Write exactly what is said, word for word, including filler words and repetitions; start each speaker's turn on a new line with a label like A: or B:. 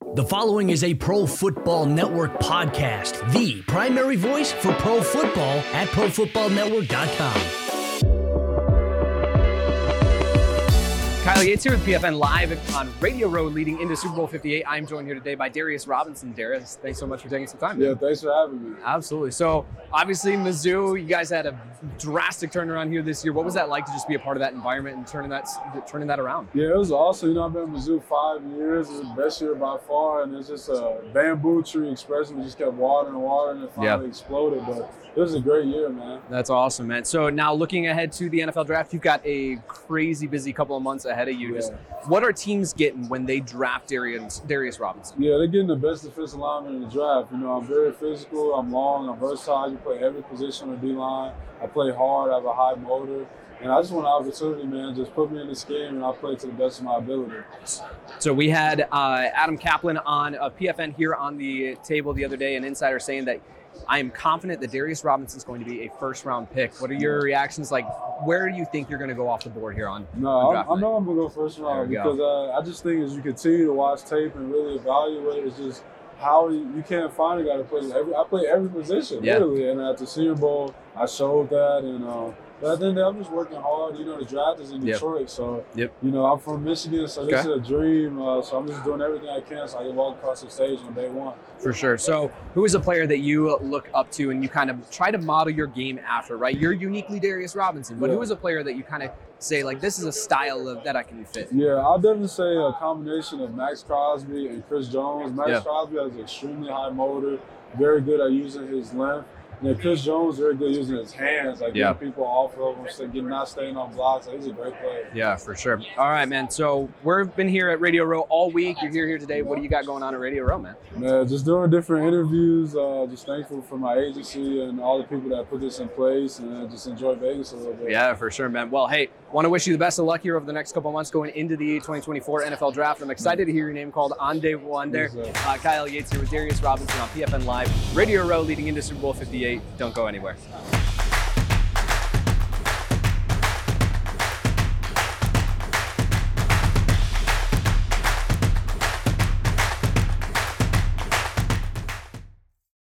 A: The following is a Pro Football Network podcast, the primary voice for pro football at pro football network dot com.
B: Kyle Yates here with P F N Live on Radio Row leading into Super Bowl fifty-eight. I'm joined here today by Darius Robinson. Darius, thanks so much for taking some time.
C: Yeah,
B: man.
C: thanks for having me.
B: Absolutely. So, obviously, Mizzou, you guys had a drastic turnaround here this year. What was that like to just be a part of that environment and turning that turning that around?
C: Yeah, it was awesome. You know, I've been in Mizzou five years. It's the best year by far, and it's just a bamboo tree expression that just kept watering and watering and finally
B: Yeah.
C: exploded. But it was a great year, man.
B: That's awesome, man. So now looking ahead to the N F L draft, you've got a crazy busy couple of months ahead of you.
C: Yeah.
B: Just what are teams getting when they draft Darius, Darius Robinson?
C: Yeah, they're getting the best defensive lineman in the draft. You know, I'm very physical, I'm long, I'm versatile. I can play every position on the D-line. I play hard, I have a high motor. And I just want an opportunity, man. Just put me in the scheme and I'll play to the best of my ability.
B: So we had uh, Adam Kaplan on uh, P F N here on the table the other day, an insider saying that I am confident that Darius Robinson is going to be a first-round pick. What are your reactions? Like, where do you think you're going to go off the board here on?
C: No,
B: on
C: I,
B: draft
C: I
B: night?
C: know I'm going to go first round
B: There we
C: because uh, I just think as you continue to watch tape and really evaluate, it's just how you, you can't find a guy to play every. I play every position,
B: Yeah.
C: literally. And at the Senior Bowl, I showed that. And uh, but at the end of the day, I'm just working hard. You know, the draft is in
B: Yep.
C: Detroit. So,
B: Yep.
C: you know, I'm from Michigan, so this
B: Okay.
C: is a dream. Uh, so I'm just doing everything I can so I can walk across the stage on day one.
B: For sure. So who is a player that you look up to and you kind of try to model your game after, right? You're uniquely Darius Robinson, but
C: Yeah.
B: who is a player that you kind of say, like, this is a style of that I can fit?
C: Yeah, I'll definitely say a combination of Max Crosby and Chris Jones. Max
B: Yeah.
C: Crosby has an extremely high motor, very good at using his length. And then Chris Jones very good using his hands, like
B: Yeah.
C: getting people off of him, so getting not staying on blocks. So he's a great player.
B: Yeah, for sure. All right, man. So we've been here at Radio Row all week. You're here here today. What do you got going on at Radio Row, man?
C: Man, just doing different interviews. Uh, just thankful for my agency and all the people that put this in place, and uh, just enjoy Vegas a little bit.
B: Yeah, for sure, man. Well, hey, want to wish you the best of luck here over the next couple of months going into the twenty twenty-four N F L Draft. I'm excited to hear your name called on day one there.
C: Yes, sir.
B: Uh, Kyle Yates here with Darius Robinson on P F N Live. Radio Row leading into Super Bowl fifty-eight. Don't go anywhere.